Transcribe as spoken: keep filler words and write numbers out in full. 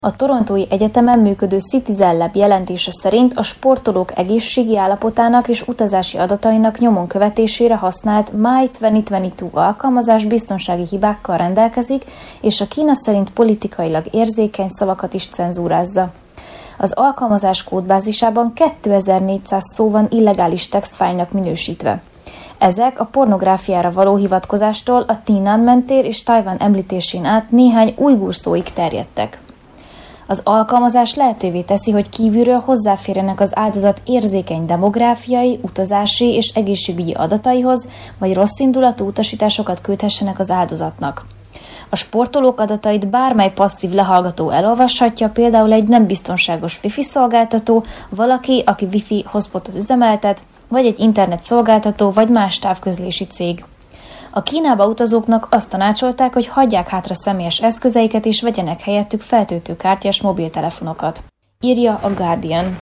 A Torontói Egyetemen működő Citizen Lab jelentése szerint a sportolók egészségi állapotának és utazási adatainak nyomon követésére használt My kétezer-huszonkettő alkalmazás biztonsági hibákkal rendelkezik, és a Kína szerint politikailag érzékeny szavakat is cenzúrázza. Az alkalmazás kódbázisában kétezer-négyszáz szó van illegális textfájlnak minősítve. Ezek a pornográfiára való hivatkozástól a Tiananmen tér és Tajvan említésén át néhány ujgur szóig terjedtek. Az alkalmazás lehetővé teszi, hogy kívülről hozzáférjenek az áldozat érzékeny demográfiai, utazási és egészségügyi adataihoz, vagy rosszindulatú utasításokat küldhessenek az áldozatnak. A sportolók adatait bármely passzív lehallgató elolvashatja, például egy nem biztonságos Wi-Fi szolgáltató, valaki, aki Wi-Fi hotspotot üzemeltet, vagy egy internet szolgáltató, vagy más távközlési cég. A Kínába utazóknak azt tanácsolták, hogy hagyják hátra személyes eszközeiket és vegyenek helyettük feltöltőkártyás mobiltelefonokat, írja a Guardian.